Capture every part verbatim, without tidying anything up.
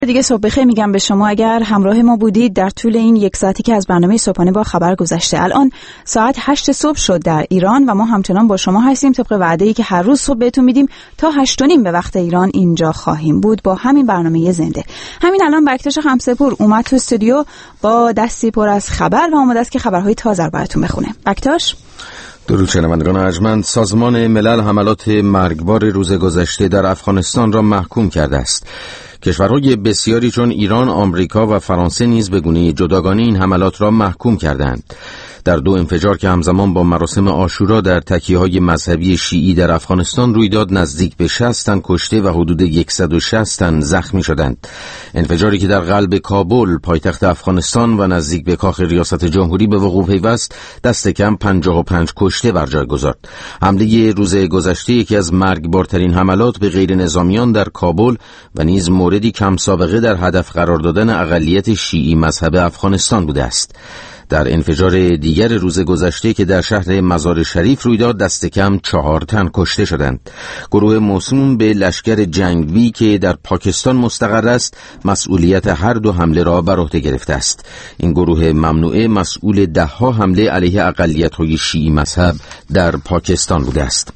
دیگه صبح بخیر میگم به شما. اگر همراه ما بودید در طول این یک ساعتی که از برنامه صبحانه با خبر گذشته، الان ساعت هشت صبح شد در ایران و ما همچنان با شما هستیم طبق وعده‌ای که هر روز صبح بهتون میدیم تا هشت و نیم به وقت ایران اینجا خواهیم بود با همین برنامه زنده. همین الان بکتاش خمسه‌پور اومد تو استودیو با دستی پر از خبر و اومده است که خبرهای تازه رو براتون بخونه. بکتاش. درود شنوندگان ارجمند، سازمان ملل حملات مرگبار روز گذشته در افغانستان را محکوم کرده است. کشورهای بسیاری چون ایران، آمریکا و فرانسه نیز به گونه جداگانه این حملات را محکوم کردند. در دو انفجار که همزمان با مراسم عاشورا در تکیه‌های مذهبی شیعی در افغانستان روی داد، نزدیک به شصت تن کشته و حدود صد و شصت تن زخمی شدند. انفجاری که در قلب کابل، پایتخت افغانستان و نزدیک به کاخ ریاست جمهوری به وقوع پیوست، دست کم پنجاه و پنج کشته بر جای گذارد. حمله روز گذشته یکی از مرگبارترین حملات به غیر نظامیان در کابل و نیز موردی کم سابقه در هدف قرار دادن اقلیت شیعی مذهب افغانستان بوده است. در انفجار دیگر روز گذشته که در شهر مزار شریف روی داد، دست کم چهار تن کشته شدند. گروه موسوم به لشکر جنگی که در پاکستان مستقر است، مسئولیت هر دو حمله را بر عهده گرفته است. این گروه ممنوعه مسئول ده ها حمله علیه اقلیت‌های شیعی مذهب در پاکستان بوده است.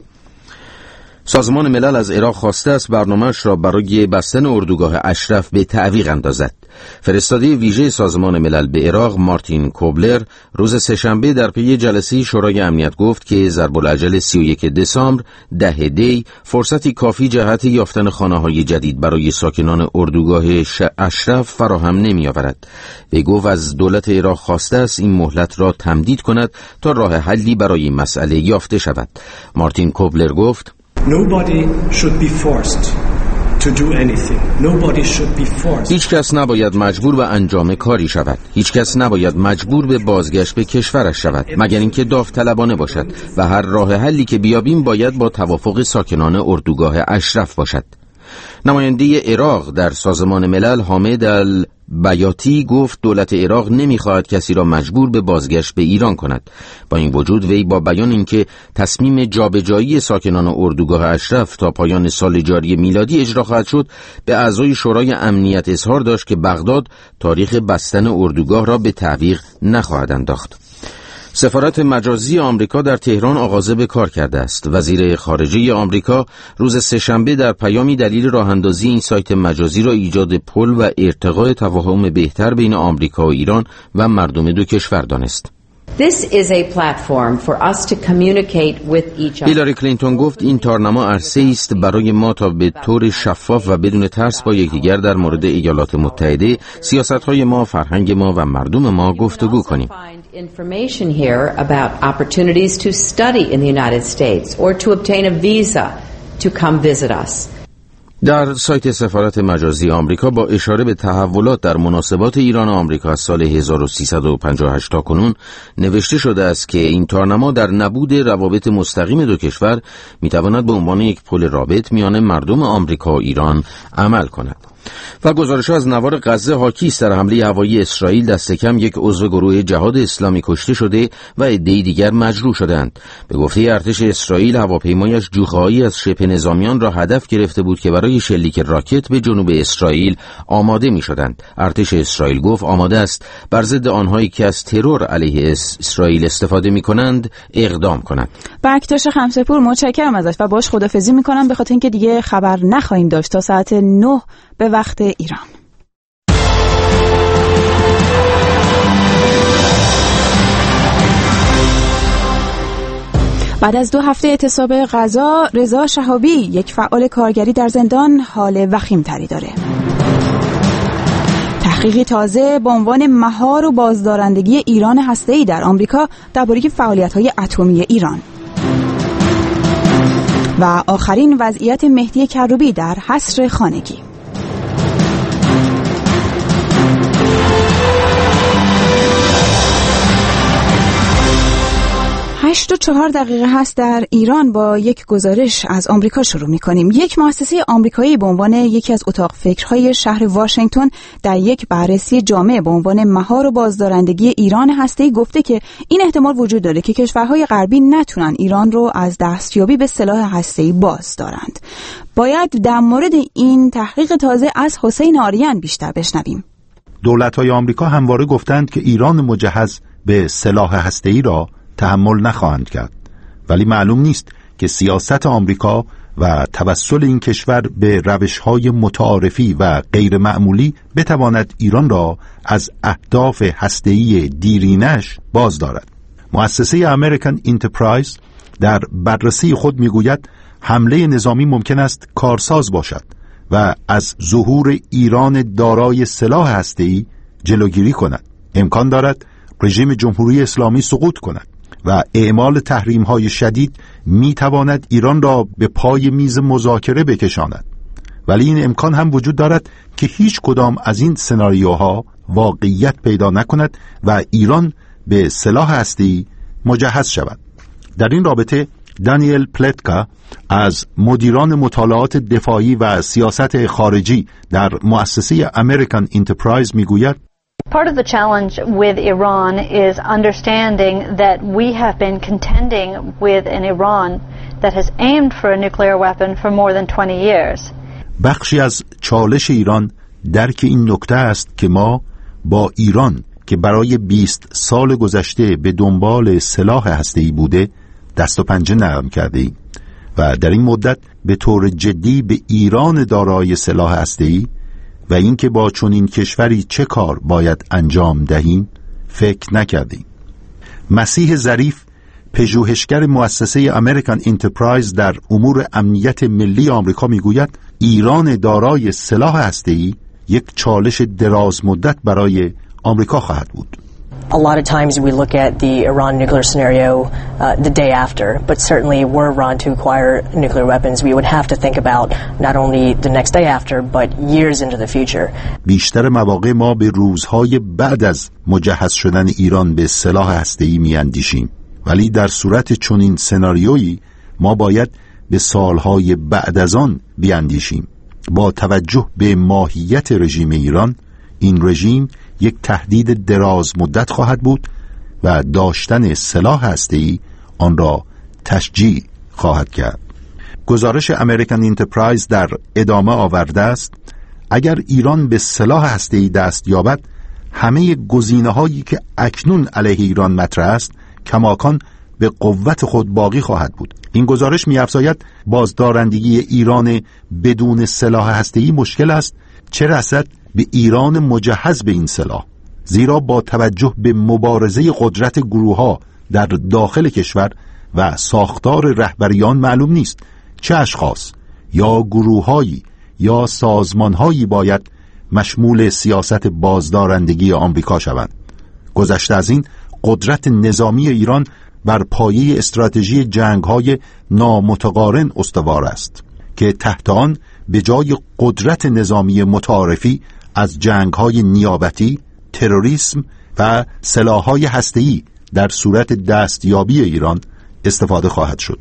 سازمان ملل از عراق خواسته است برنامه‌اش را برای بستن اردوگاه اشرف به تعویق اندازد. فرستاده ویژه سازمان ملل به عراق مارتین کوبلر روز سه‌شنبه در پی جلسه شورای امنیت گفت که ضرب العجل سی و یک دسامبر ده دی فرصتی کافی جهت یافتن خانه‌های جدید برای ساکنان اردوگاه اشرف فراهم نمی‌آورد. وی گفت از دولت عراق خواسته است این مهلت را تمدید کند تا راه حلی برای این مسئله یافته شود. مارتین کوبلر گفت Nobody should be forced to do anything. Nobody should be forced. هیچ کس نباید مجبور به انجام کاری شود. هیچ کس نباید مجبور به بازگشت به کشورش شود، مگر اینکه داوطلبانه باشد و هر راه حلی که بیابیم باید با توافق ساکنان اردوگاه اشرف باشد. نماینده عراق در سازمان ملل حامد البیاتی گفت دولت عراق نمیخواهد کسی را مجبور به بازگشت به ایران کند. با این وجود وی با بیان اینکه تصمیم جابجایی ساکنان اردوگاه اشرف تا پایان سال جاری میلادی اجرا خواهد شد، به اعضای شورای امنیت اظهار داشت که بغداد تاریخ بستن اردوگاه را به تعویق نخواهد انداخت. سفارت مجازی آمریکا در تهران آغاز به کار کرده است. وزیر خارجه آمریکا روز سه‌شنبه در پیامی دلیل راه‌اندازی این سایت مجازی را ایجاد پل و ارتقاء تفاهم بهتر بین آمریکا و ایران و مردم دو کشور دانست. This is a platform for us to communicate with each other. هیلاری کلینتون گفت این تارنما عرصه‌ای است برای ما تا به طور شفاف و بدون ترس با یکدیگر در مورد ایالات متحده، سیاست‌های ما، فرهنگ ما و مردم ما گفتگو کنیم. Information here about opportunities to study in the United States or to obtain a visa to come visit us. در سایت سفارت مجازی آمریکا با اشاره به تحولات در مناسبات ایران و آمریکا از سال هزار و سیصد و پنجاه و هشت تا کنون نوشته شده است که این تارنما در نبود روابط مستقیم دو کشور میتواند به عنوان یک پل رابط میان مردم آمریکا و ایران عمل کند. و گزارش‌ها از نوار غزه حاکی است در حمله هوایی اسرائیل دست کم یک عضو گروه جهاد اسلامی کشته شده و عده‌ای دیگر مجروح شدند. به گفته ارتش اسرائیل هواپیمایش جوخه‌هایی از شبه نظامیان را هدف گرفته بود که برای شلیک راکت به جنوب اسرائیل آماده می‌شدند. ارتش اسرائیل گفت آماده است بر ضد آنهایی که از ترور علیه اسرائیل استفاده می‌کنند اقدام کند. بکتاش خمسه‌پور متشکرم ازش و باش خدافظی می‌کنم به خاطر اینکه دیگه خبر نخواهیم داشت تا ساعت نه به وقت ایران. بعد از دو هفته اعتصاب غذا، رضا شهابی یک فعال کارگری در زندان حال وخیم‌تری داره. تحقیقی تازه با عنوان مهار و بازدارندگی ایران هسته‌ای در آمریکا درباره فعالیت‌های اتمی ایران. و آخرین وضعیت مهدی کروبی در حصر خانگی. هشت و چهار دقیقه هست در ایران. با یک گزارش از آمریکا شروع می‌کنیم. یک مؤسسه آمریکایی به عنوان یکی از اتاق فکرهای شهر واشنگتن در یک بررسی جامع به عنوان مهار و بازدارندگی ایران هسته‌ای گفته که این احتمال وجود داره که کشورهای غربی نتونن ایران رو از دستیابی به سلاح هسته‌ای بازدارند. باید در مورد این تحقیق تازه از حسین آریان بیشتر بشنویم. دولت‌های آمریکا همواره گفتند که ایران مجهز به سلاح هسته‌ای را تحمل نخواهند کرد، ولی معلوم نیست که سیاست آمریکا و توسل این کشور به روش‌های متعارفی و غیر معمولی بتواند ایران را از اهداف هسته‌ای دیرینش باز دارد. مؤسسه امریکن انترپرایز در بررسی خود میگوید حمله نظامی ممکن است کارساز باشد و از ظهور ایران دارای سلاح هسته‌ای جلوگیری کند. امکان دارد رژیم جمهوری اسلامی سقوط کند و اعمال تحریم‌های شدید می‌تواند ایران را به پای میز مذاکره بکشاند. ولی این امکان هم وجود دارد که هیچ کدام از این سناریوها واقعیت پیدا نکند و ایران به سلاح هسته‌ای مجهز شود. در این رابطه دانیل پلتکا از مدیران مطالعات دفاعی و سیاست خارجی در مؤسسه امریکن انترپرایز میگوید Part of the challenge with Iran is understanding that we have been contending with an Iran that has aimed for a nuclear weapon for more than twenty years. بخشی از چالش ایران درک این نکته است که ما با ایران که برای بیست سال گذشته به دنبال سلاح هسته‌ای بوده دست و پنجه نرم کرده ایم و در این مدت به طور جدی به ایران دارای سلاح هسته‌ای و اینکه با چنین کشوری چه کار باید انجام دهیم فکر نکردیم. مسیح ظریف، پژوهشگر مؤسسه امریکن انترپرایز در امور امنیت ملی آمریکا میگوید ایران دارای سلاح هسته‌ای یک چالش دراز مدت برای آمریکا خواهد بود. A lot of times we look at the Iran nuclear scenario uh, the day after, but certainly were Iran to acquire nuclear weapons, we would have to think about not only the next day after, but years into the future. بیشتر مواقع ما به روزهای بعد از مجهز شدن ایران به سلاح هسته‌ای میاندیشیم، ولی در صورت چنین سناریویی ما باید به سالهای بعد از آن بیاندیشیم. با توجه به ماهیت رژیم ایران، این رژیم یک تهدید دراز مدت خواهد بود و داشتن سلاح هسته‌ای آن را تشجیع خواهد کرد. گزارش امریکن انترپرایز در ادامه آورده است اگر ایران به سلاح هسته‌ای دست یابد، همه گزینه‌هایی که اکنون علیه ایران مطرح است کماکان به قوت خود باقی خواهد بود. این گزارش می‌افزاید بازدارندگی ایران بدون سلاح هسته‌ای مشکل است، چه رسد به ایران مجهز به این سلاح، زیرا با توجه به مبارزه قدرت گروه‌ها در داخل کشور و ساختار رهبریان معلوم نیست چه اشخاص یا گروه‌هایی یا سازمان‌هایی باید مشمول سیاست بازدارندگی آمریکا شوند. گذشته از این، قدرت نظامی ایران بر پایه استراتژی جنگ‌های نامتقارن استوار است که تحت آن به جای قدرت نظامی متعارفی از جنگ‌های نیابتی، تروریسم و سلاح‌های هسته‌ای در صورت دستیابی ایران استفاده خواهد شد.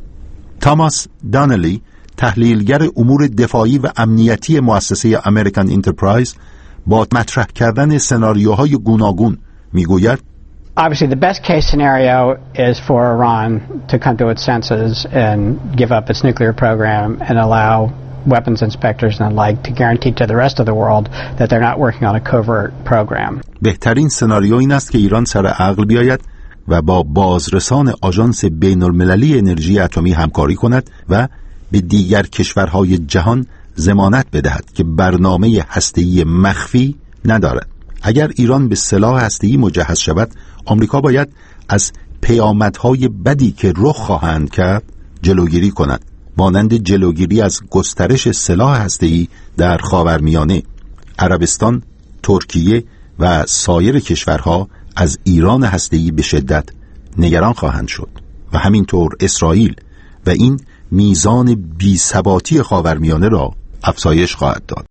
تاماس دانلی، تحلیلگر امور دفاعی و امنیتی مؤسسه امریکن انترپرایز، با مطرح کردن سناریوهای گوناگون میگوید Obviously, the best case scenario is for Iran to come to its senses and give up its nuclear program and allow weapons inspectors and the like to guarantee to the rest of the world that they're not working on a covert program. بهترین سناریو این است که ایران سر عقل بیاید و با بازرسان آژانس بین‌المللی انرژی اتمی همکاری کند و به دیگر کشورهای جهان ضمانت بدهد که برنامه هسته‌ای مخفی ندارد. اگر ایران به سلاح هسته‌ای مجهز شود، آمریکا باید از پیامدهای بدی که رخ خواهند کرد جلوگیری کند، مانند جلوگیری از گسترش سلاح هسته‌ای در خاورمیانه. عربستان، ترکیه و سایر کشورها از ایران هسته‌ای به شدت نگران خواهند شد و همینطور اسرائیل، و این میزان بی‌ثباتی خاورمیانه را افزایش خواهد داد.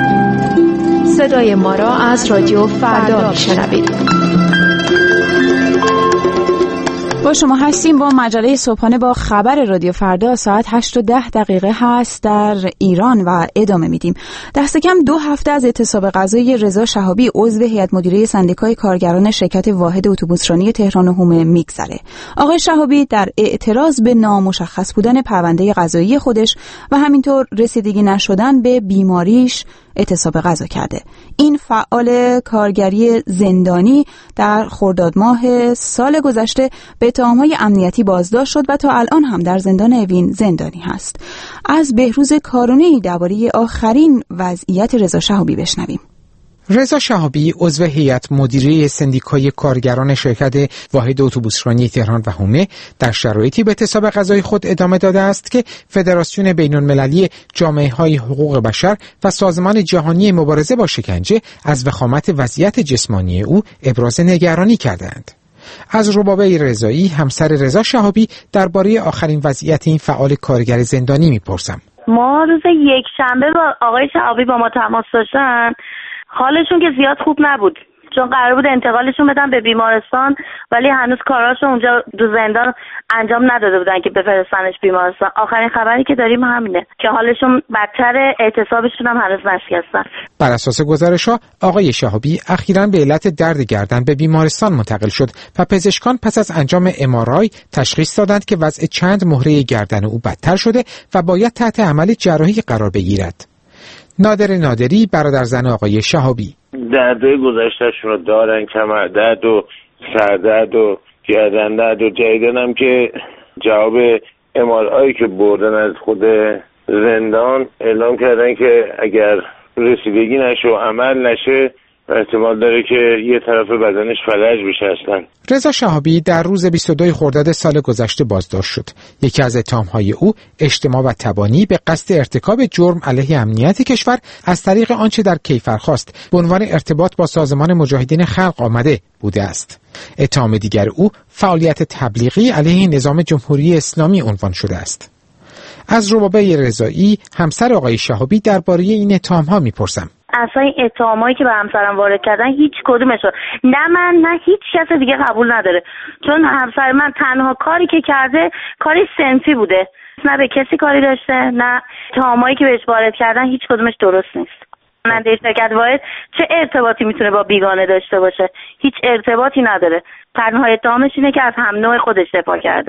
صدای ما را از رادیو فردا میشنوید. با شما هستیم با مجله صبحانه با خبر رادیو فردا. ساعت هشت و ده دقیقه هست در ایران و ادامه میدیم. دست کم دو هفته از اعتصاب غذایی رضا شهابی عضو هیئت مدیره سندیکای کارگران شرکت واحد اتوبوسرانی تهران و حومه میگذره. آقای شهابی در اعتراض به نامشخص بودن پرونده قضایی خودش و همینطور رسیدگی نشدن به بیماریش اعتصاب غذا کرده. این فعال کارگری زندانی در خرداد ماه سال گذشته به اتهام‌های امنیتی بازداشت شد و تا الان هم در زندان اوین زندانی هست. از بهروز کارونی درباره آخرین وضعیت رضا شهابی بشنویم. رضا شهابی عضو هیئت مدیره سندیکای کارگران شرکت واحد اتوبوسرانی تهران و حومه در شرایطی به اعتصاب غذایی خود ادامه داده است که فدراسیون بین‌المللی جامعه‌های حقوق بشر و سازمان جهانی مبارزه با شکنجه از وخامت وضعیت جسمانی او ابراز نگرانی کردند. از ربابه رضایی همسر رضا شهابی درباره آخرین وضعیت این فعال کارگر زندانی میپرسم. ما روز یک شنبه با آقای شهابی با ما تماس داشتن. حالشون که زیاد خوب نبود چون قرار بود انتقالشون بدن به بیمارستان، ولی هنوز کاراشون اونجا دو زندان انجام نداده بودن که بفرستنش بیمارستان. آخرین خبری که داریم همینه که حالشون بدتر، اعتصابشون هم هنوز نشکستن. بر اساس گزارش‌ها آقای شهابی اخیراً به علت درد گردن به بیمارستان منتقل شد و پزشکان پس از انجام ام آر آی تشخیص دادند که وضع چند مهره گردن او بدتر شده و باید تحت عمل جراحی قرار بگیرد. نادر نادری برادر زن آقای شهابی: دردهای گذشته‌شون رو دارن، کمر درد و سردرد و گردن درد و جدیدن هم که جواب ام آر آی که بردن از خود زندان اعلام کردن که اگر رسیدگی نشه و عمل نشه احتمال داره که یه طرف بدنش فلج بشه اصلا. رضا شهابی در روز بیست و دو خرداد سال گذشته بازداشت شد. یکی از اتهام‌های او اجتماع و تبانی به قصد ارتکاب جرم علیه امنیت کشور از طریق آنچه در کیفرخواست به عنوان ارتباط با سازمان مجاهدین خلق آمده بوده است. اتهام دیگر او فعالیت تبلیغی علیه نظام جمهوری اسلامی عنوان شده است. از ربابه رضایی همسر آقای شهابی درباره این اتهام‌ها میپرسم. اصلا این اتهامایی که به همسرم وارد کردن هیچ کدومشون نه من نه هیچ کس دیگه قبول نداره، چون همسر من تنها کاری که کرده کاری صنفی بوده، نه به کسی کاری داشته، نه اتهامایی که بهش وارد کردن هیچ کدومش درست نیست. راننده شرکت واحد چه ارتباطی میتونه با بیگانه داشته باشه؟ هیچ ارتباطی نداره. تنها اتهامش اینه که از هم نوع خودش دفاع کرده.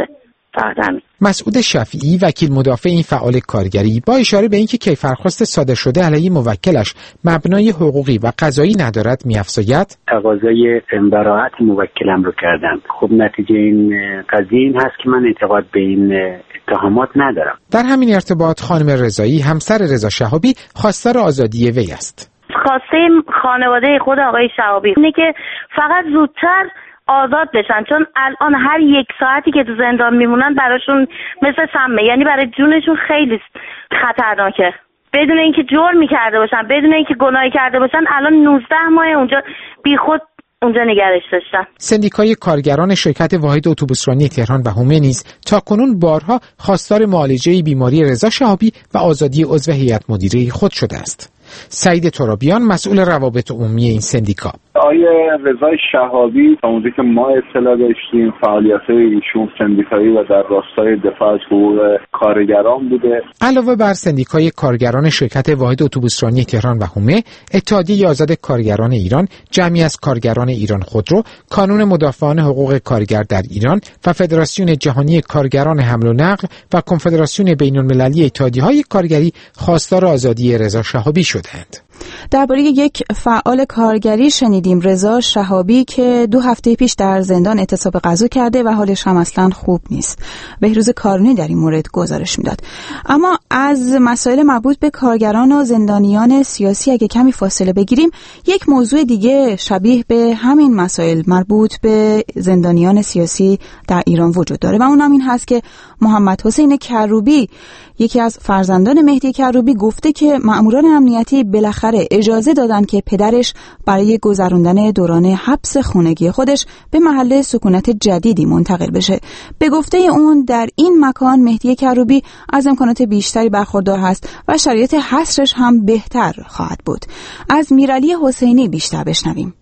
مسعود شفیعی وکیل مدافع این فعال کارگری با اشاره به اینکه کیفرخواست صادر شده علیه موکلش مبنای حقوقی و قضایی ندارد می‌افزاید: تقاضای براءت موکلم رو کردم. خب نتیجه این قضیه این هست که من اعتقاد به این اتهامات ندارم. در همین ارتباط خانم رضایی همسر رضا شهابی خواستار آزادی وی است. خواسته خانواده خود آقای شهابی اینه که فقط زودتر آزاد بشن، چون الان هر یک ساعتی که تو زندان میمونن براشون مثل سمه، یعنی برای جونشون خیلی خطرناکه. بدون اینکه جرمی کرده باشن، بدون اینکه گناهی کرده باشن، الان نوزده ماه اونجا بیخود اونجا نگرش داشتن. سندیکای کارگران شرکت واحد اتوبوسرانی تهران و حومه نیز تاکنون بارها خواستار معالجه بیماری رضا شهابی و آزادی عضو هیئت مدیره خود شده است. سعید ترابیان مسئول روابط عمومی این سندیکا: آیه رضا شهابی تا اونجایی که ما اطلاع داشتیم فعالیت‌های ایشون سندیکایی و در راستای دفاع از حقوق کارگران بوده. علاوه بر سندیکای کارگران شرکت واحد اتوبوسرانی تهران و حومه، اتحادیه آزاد کارگران ایران، جمعی از کارگران ایران خودرو، کانون مدافعان حقوق کارگر در ایران و فدراسیون جهانی کارگران حمل و نقل و کنفدراسیون بین‌المللی اتحادیه‌های کارگری خواستار آزادی رضا شهابی شدند. درباره یک فعال کارگری شنیدیم، رضا شهابی، که دو هفته پیش در زندان اعتصاب غذا کرده و حالش هم اصلا خوب نیست. بهروز کارونی در این مورد گزارش میداد. اما از مسائل مربوط به کارگران و زندانیان سیاسی اگه کمی فاصله بگیریم، یک موضوع دیگه شبیه به همین مسائل مربوط به زندانیان سیاسی در ایران وجود داره و اون هم این هست که محمد حسین کروبی، یکی از فرزندان مهدی کروبی، گفته که مأموران امنیتی بالاخره اجازه دادن که پدرش برای گذراندن دوران حبس خانگی خودش به محل سکونت جدیدی منتقل بشه. به گفته اون در این مکان مهدی کروبی از امکانات بیشتری برخوردار هست و شرایط حصرش هم بهتر خواهد بود. از میرعلی حسینی بیشتر بشنویم.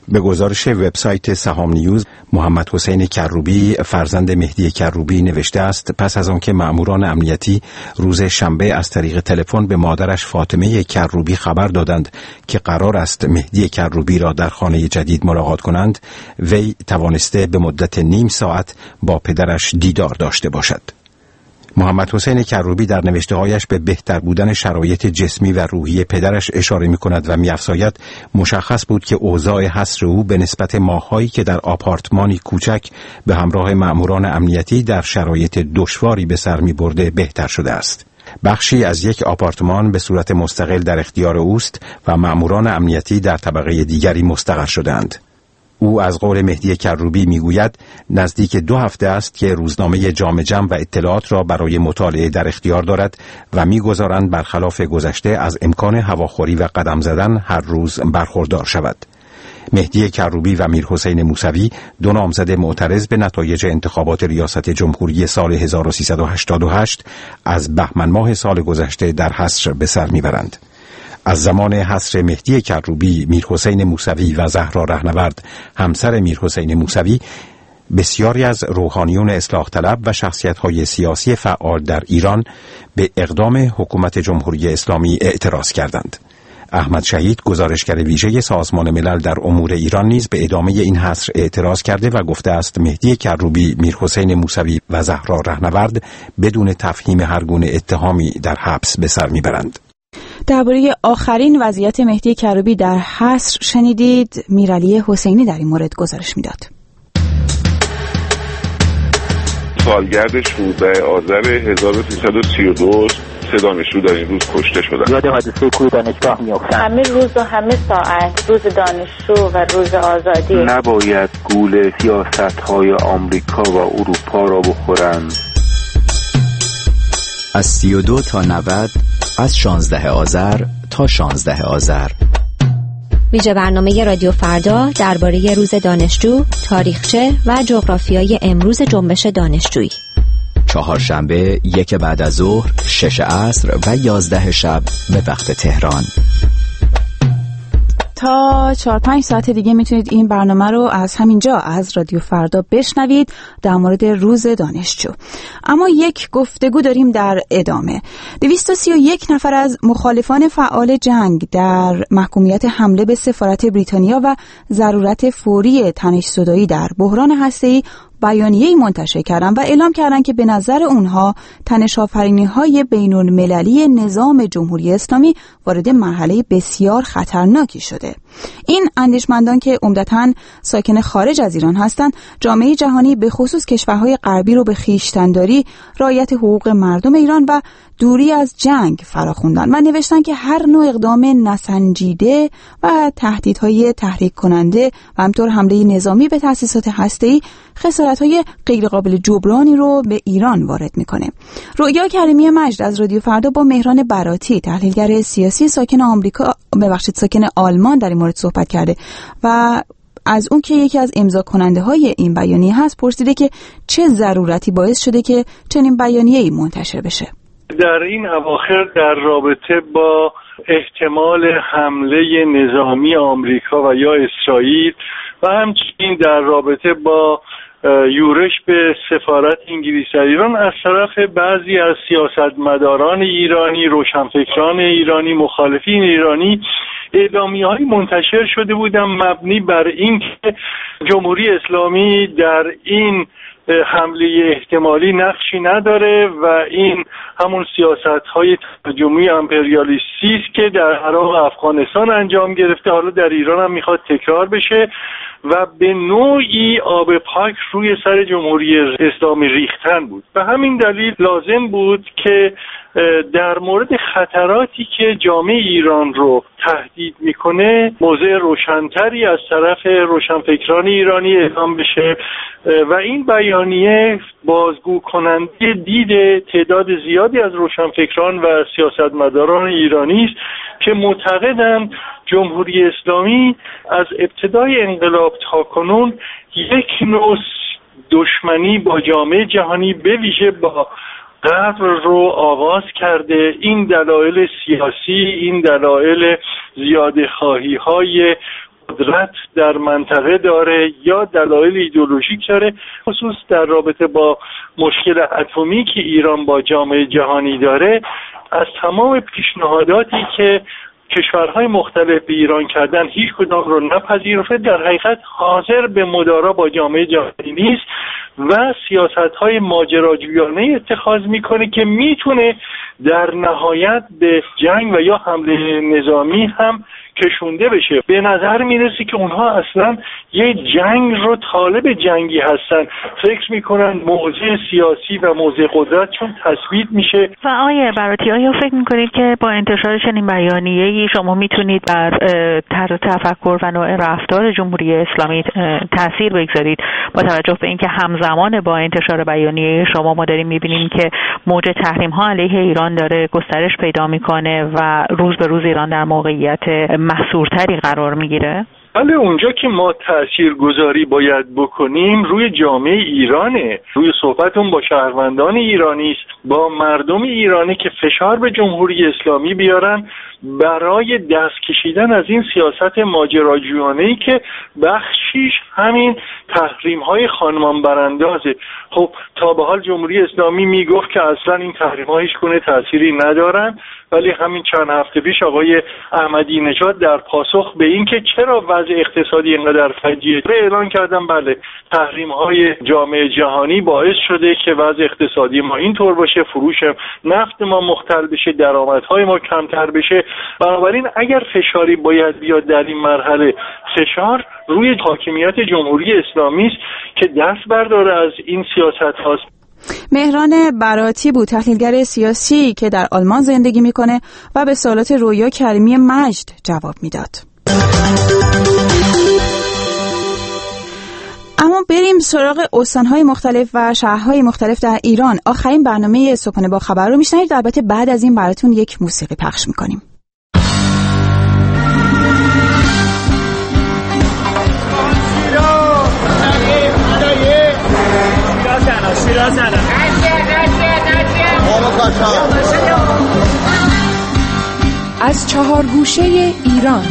به گزارش وبسایت سهام نیوز، محمد حسین کروبی فرزند مهدی کروبی نوشته است پس از آنکه مأموران امنیتی روز شنبه از طریق تلفن به مادرش فاطمه کروبی خبر دادند که قرار است مهدی کروبی را در خانه جدید ملاقات کنند، وی توانسته به مدت نیم ساعت با پدرش دیدار داشته باشد. محمد حسین کروبی در نوشته‌هایش به بهتر بودن شرایط جسمی و روحی پدرش اشاره می‌کند و می‌افزاید مشخص بود که اوضاع حصر او به نسبت ماه‌هایی که در آپارتمانی کوچک به همراه مأموران امنیتی در شرایط دشواری به سر می‌برده بهتر شده است. بخشی از یک آپارتمان به صورت مستقل در اختیار اوست و مأموران امنیتی در طبقه دیگری مستقر شدند. او از قول مهدی کروبی میگوید نزدیک دو هفته است که روزنامه جام جم و اطلاعات را برای مطالعه در اختیار دارد و میگذارند برخلاف گذشته از امکان هواخوری و قدم زدن هر روز برخوردار شود. مهدی کروبی و میرحسین موسوی دو نامزد معترض به نتایج انتخابات ریاست جمهوری سال هزار و سیصد و هشتاد و هشت از بهمن ماه سال گذشته در حصر به سر میبرند. از زمان حصر مهدی کروبی، میرحسین موسوی و زهرا رهنورد همسر میرحسین موسوی بسیاری از روحانیون اصلاح طلب و شخصیت‌های سیاسی فعال در ایران به اقدام حکومت جمهوری اسلامی اعتراض کردند. احمد شهید، گزارشگر ویژه سازمان ملل در امور ایران، نیز به ادامه این حصر اعتراض کرده و گفته است مهدی کروبی، میرحسین موسوی و زهرا رهنورد بدون تفهیم هر گونه اتهامی در حبس به سر میبرند. درباره آخرین وضعیت مهدی کروبی در حصر شنیدید. میرعلی حسینی در این مورد گزارش میداد. سالگرد شانزده آذر هزار و سیصد و سی و دو سه دانشجو در این روز کشته شدند. یاد حادثه کوه دانشگاه میافتند. همه روز و همه ساعت روز دانشجو و روز آزادی. نباید گول سیاست‌های آمریکا و اروپا را بخورند. از سی و دو تا نود، از شانزده آذر تا شانزده آذر. ویژه برنامه رادیو فردا درباره روز دانشجو، تاریخچه و جغرافیای امروز جنبش دانشجویی. چهارشنبه یک بعد از ظهر، شش عصر و یازده شب به وقت تهران. تا چهار پنج ساعت دیگه میتونید این برنامه رو از همینجا از رادیو فردا بشنوید در مورد روز دانشجو. اما یک گفتگو داریم در ادامه. دویست و سی و یک نفر از مخالفان فعال جنگ در محکومیت حمله به سفارت بریتانیا و ضرورت فوری تنش‌زدایی در بحران هسته‌ای بیانیه‌ای منتشر کردن و اعلام کردن که به نظر اونها تنش‌آفرینی‌های بین‌المللی نظام جمهوری اسلامی وارد مرحله بسیار خطرناکی شده. این اندیشمندان که عمدتاً ساکن خارج از ایران هستند، جامعه جهانی به خصوص کشورهای غربی رو به خویشتن‌داری، رعایت حقوق مردم ایران و دوری از جنگ فراخوندن و نوشتن که هر نوع اقدام نسنجیده و تهدیدهای تحریک کننده و همطور حمله نظامی به تأسیسات هسته‌ای خسارت‌های غیرقابل جبرانی رو به ایران وارد می‌کنه. رؤیا کریمی مجد از رادیو فردا با مهران براتی، تحلیلگر سیاسی ساکن آمریکا، ببخشید ساکن آلمان، در این مورد صحبت کرده و از اون که یکی از امضا کننده های این بیانیه هست پرسیده که چه ضرورتی باعث شده که چنین بیانیه‌ای منتشر بشه. در این اواخر در رابطه با احتمال حمله نظامی آمریکا و یا اسرائیل و همچنین در رابطه با یورش به سفارت انگلیس در ایران از طرف بعضی از سیاستمداران ایرانی، روشنفکران ایرانی، مخالفین ایرانی اعلامیه‌های منتشر شده بودند مبنی بر اینکه جمهوری اسلامی در این حمله احتمالی نقشی نداره و این همون سیاست‌های تهاجمی امپریالیستی است که در عراق و افغانستان انجام گرفته، حالا در ایران هم میخواد تکرار بشه و به نوعی آب پاک روی سر جمهوری اسلامی ریختن بود. به همین دلیل لازم بود که در مورد خطراتی که جامعه ایران رو تهدید میکنه موضع روشنتری از طرف روشنفکران ایرانی اعلام بشه و این بیانیه بازگو کننده دید تعداد زیادی از روشنفکران و سیاستمداران ایرانی است که معتقدند جمهوری اسلامی از ابتدای انقلاب تا کنون یک نوع دشمنی با جامعه جهانی به ویژه با غرب رو آغاز کرده. این دلایل سیاسی، این دلایل زیاده خواهی های قدرت در منطقه داره یا دلایل ایدئولوژیک داره، خصوص در رابطه با مشکل اتمی که ایران با جامعه جهانی داره. از تمام پیشنهاداتی که کشورهای مختلف به ایران کردن هیچ کدام رو نپذیرفته، در حقیقت حاضر به مدارا با جامعه جهانی نیست و سیاست‌های ماجراجویانه اتخاذ میکنه که میتونه در نهایت به جنگ و یا حمله نظامی هم کشونده بشه. به نظر میرسه که اونها اصلا یه جنگ رو طالب جنگی هستن، فکر میکنن موضع سیاسی و موضع قدرت چون تثبیت میشه. و آیه براتی، آیا فکر میکنید که با انتشار چنین بیانیه‌ای شما میتونید بر طرز تفکر و نوع رفتار جمهوری اسلامی تاثیر بگذارید، با توجه به اینکه همزمان با انتشار بیانیه شما ما داریم میبینیم که موج تحریم‌ها علیه ایران داره گسترش پیدا میکنه و روز به روز ایران در موقعیت محصورتری قرار میگیره؟ بله، اونجا که ما تاثیرگذاری باید بکنیم روی جامعه ایرانه، روی صحبتون با شهروندان ایرانی است، با مردم ایرانی که فشار به جمهوری اسلامی بیارن برای دست کشیدن از این سیاست ماجراجویانه‌ای که بخشیش همین تحریم‌های خانمان براندازه. خب تا به حال جمهوری اسلامی میگفت که اصلا این تحریم‌ها هیچ گونه تأثیری ندارن، ولی همین چند هفته پیش آقای احمدی نژاد در پاسخ به این که چرا وضع اقتصادی اینقدر فجیعه اعلان کردن بله تحریم‌های جامعه جهانی باعث شده که وضع اقتصادی ما اینطور باشه، فروش نفت ما مختل بشه، درآمدهای ما کمتر بشه. بنابراین اگر فشاری باید بیاد در این مرحله، فشار روی حاکمیت جمهوری اسلامی است که دست برداره از این سیاست هاست. مهران براتی بود، تحلیلگر سیاسی که در آلمان زندگی میکنه و به سوالات رویا کریمی مجد جواب میداد. اما بریم سراغ استانهای مختلف و شهرهای مختلف در ایران. آخرین برنامه صبحانه با خبر رو میشنید. البته بعد از این براتون یک موسیقی پخش میکنیم. از چهار گوشه ایران.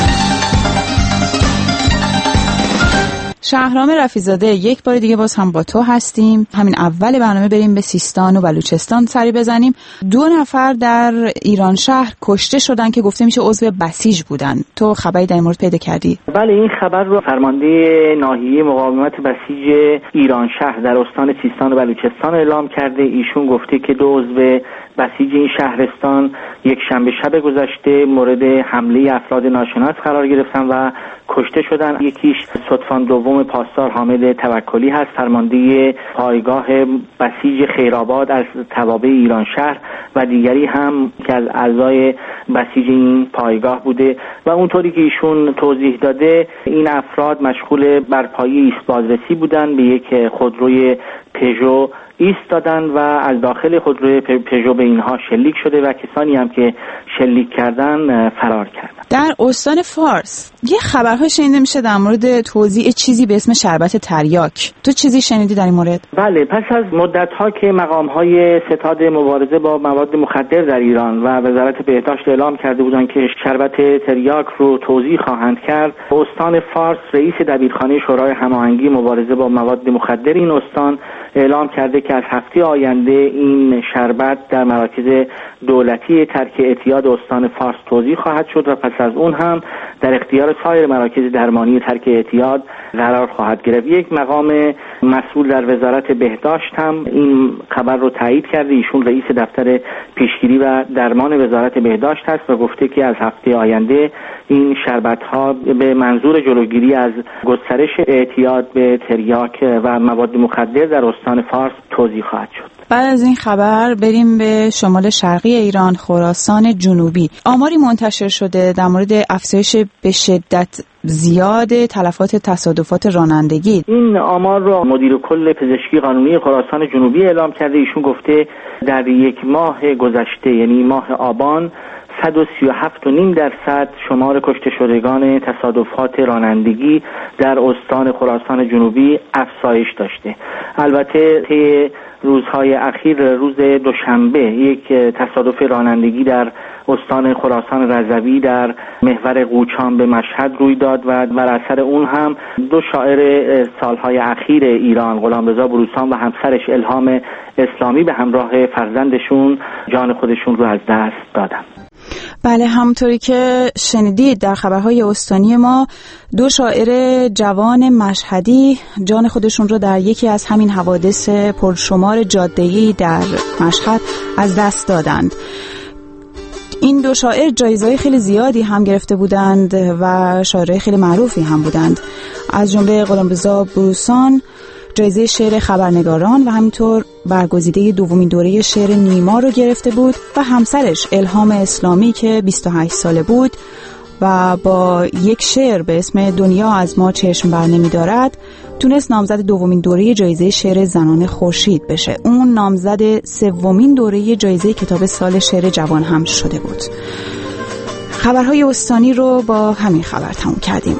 شهرام رفیزاده، یک بار دیگه باز هم با تو هستیم. همین اول برنامه بریم به سیستان و بلوچستان سری بزنیم. دو نفر در ایران شهر کشته شدن که گفته میشه عضو بسیج بودن. تو خبری در این مورد پیدا کردی؟ بله، این خبر رو فرمانده ناحیه مقاومت بسیج ایران شهر در استان سیستان و بلوچستان اعلام کرده. ایشون گفته که دو عضو بسیج این شهرستان یک شنبه شب گذشته مورد حمله افراد ناشناس قرار گرفتن و کشته شدن. یکیش صدفان دوم پاسدار حامد توکلی هست، فرمانده پایگاه بسیج خیرآباد از توابع ایران شهر، و دیگری هم که از اعضای بسیج این پایگاه بوده. و اونطوری که ایشون توضیح داده این افراد مشغول برپایی ایست بازرسی بودن، به یک خودروی پژو ایستادن و از داخل خودروی پژو به اینها شلیک شده و کسانی هم که شلیک کردن فرار کردن. در استان فارس یه خبرها شنیده میشه در مورد توزیع چیزی به اسم شربت تریاک. تو چیزی شنیدی در این مورد؟ بله، پس از مدت‌ها که مقام‌های ستاد مبارزه با مواد مخدر در ایران و وزارت بهداشت اعلام کرده بودند که شربت تریاک رو توزیع خواهند کرد، استان فارس رئیس دبیرخانه شورای هماهنگی مبارزه با مواد مخدر این استان اعلام کرده که از هفته آینده این شربت در مراکز دولتی ترک اعتیاد استان فارس توزیع خواهد شد و پس از اون هم در اختیار سایر مراکز درمانی ترک اعتیاد قرار خواهد گرفت. یک مقام مسئول در وزارت بهداشت هم این خبر رو تایید کرده. ایشون رئیس دفتر پیشگیری و درمان وزارت بهداشت هست و گفته که از هفته آینده این شربت ها به منظور جلوگیری از گسترش اعتیاد به تریاک و مواد مخدر در استان فارس توزیع خواهد شد. بعد از این خبر بریم به شمال شرقی ایران، خراسان جنوبی. آماری منتشر شده در مورد افزایش به شدت زیاد تلفات تصادفات رانندگی. این آمار رو مدیر کل پزشکی قانونی خراسان جنوبی اعلام کرده. ایشون گفته در یک ماه گذشته، یعنی ماه آبان، صد و سی و هفت و نیم درصد شمار کشته شدگان تصادفات رانندگی در استان خراسان جنوبی افزایش داشته. البته طی روزهای اخیر، روز دوشنبه یک تصادف رانندگی در استان خراسان رضوی در محور قوچان به مشهد روی داد و بر اثر اون هم دو شاعر سالهای اخیر ایران، غلامرضا بروسان و همسرش الهام اسلامی، به همراه فرزندشون جان خودشون رو از دست دادن. بله، همونطوری که شنیدید در خبرهای استانی ما، دو شاعر جوان مشهدی جان خودشون رو در یکی از همین حوادث پرشمار جاده‌ای در مشهد از دست دادند. این دو شاعر جایزه‌های خیلی زیادی هم گرفته بودند و شاعرای خیلی معروفی هم بودند، از جمله غلامرضا بروسان جایزه شعر خبرنگاران و همینطور برگزیده دومین دوره شعر نیما رو گرفته بود و همسرش الهام اسلامی که بیست و هشت ساله بود و با یک شعر به اسم دنیا از ما چشم بر نمی دارد تونست نامزد دومین دوره جایزه شعر زنان خورشید بشه. اون نامزد سومین دوره جایزه کتاب سال شعر جوان هم شده بود. خبرهای استانی رو با همین خبر تموم کردیم.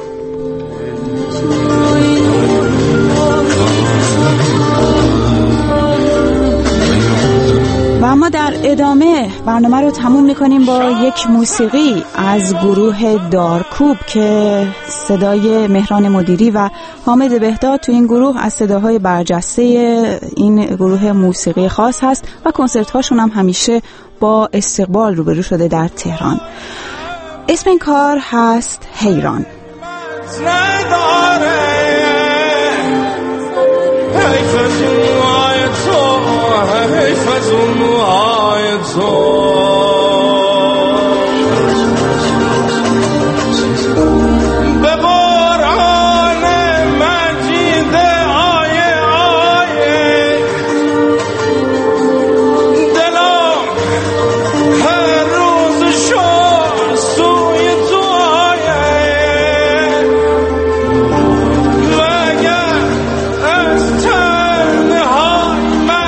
و اما در ادامه برنامه رو تموم میکنیم با یک موسیقی از گروه دارکوب که صدای مهران مدیری و حامد بهداد تو این گروه از صداهای برجسته این گروه موسیقی خاص هست و کنسرت هاشون هم همیشه با استقبال روبرو شده در تهران. اسم این کار هست حیران. حیف از اون موهای تو به قرآن مجید آیه آیه دلم هر روز شد سوی تو آیه و اگر از تنهای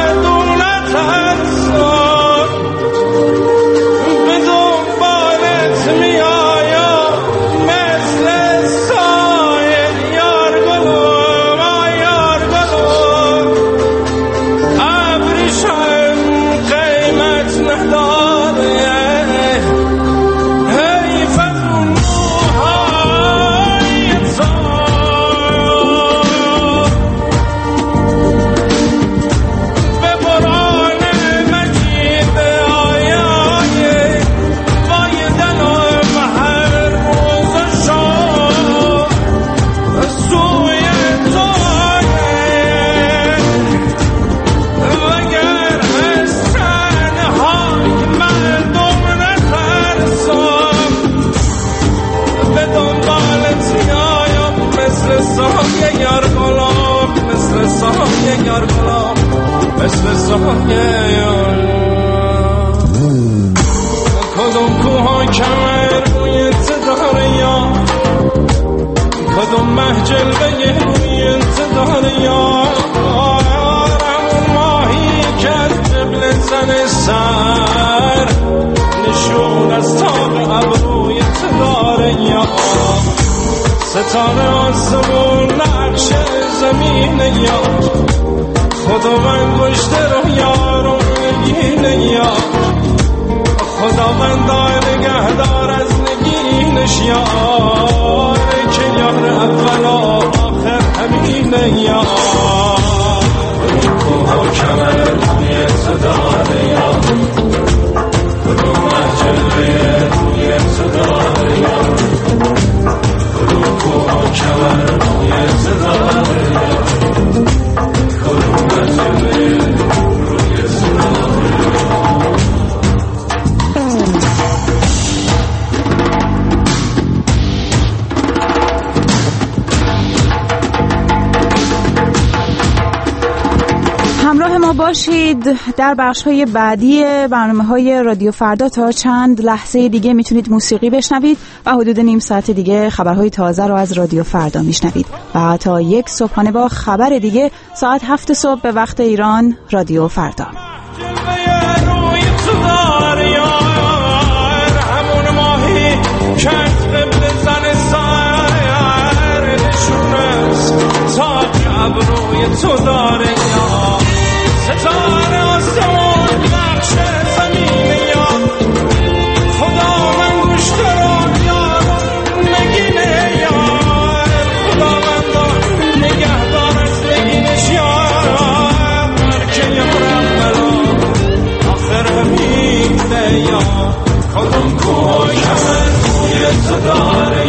مثل سایه کدوم کوها کمر روی تداره یا کدوم محجل بگه روی تداره یا همون ماهی که از جبل زن سر نشون از تاق ابروی تداره یا ستاره آسمون نقش زمین یا خدا من گشته رو یارو نگین یار خدا من دار نگهدار از نگینش یار که یار اول آخر همین یار کوها کمر روی صدار یار کدوم محجله روی صدار یار کدوم کوها کمر روی صدار یار همراه ما باشید در بخش‌های بعدی برنامه‌های رادیو فردا. تا چند لحظه دیگه میتونید موسیقی بشنوید و حدود نیم ساعت دیگه خبرهای تازه رو از رادیو فردا میشنوید و تا یک صبحانه با خبر دیگه ساعت هفت صبح به وقت ایران رادیو فردا. تو داره یا ستاره آسمان بخش زمین یا خدا داره